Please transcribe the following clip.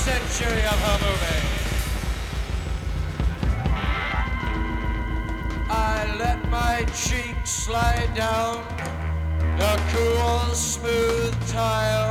century of her movie. I let my cheek slide down the cool, smooth tile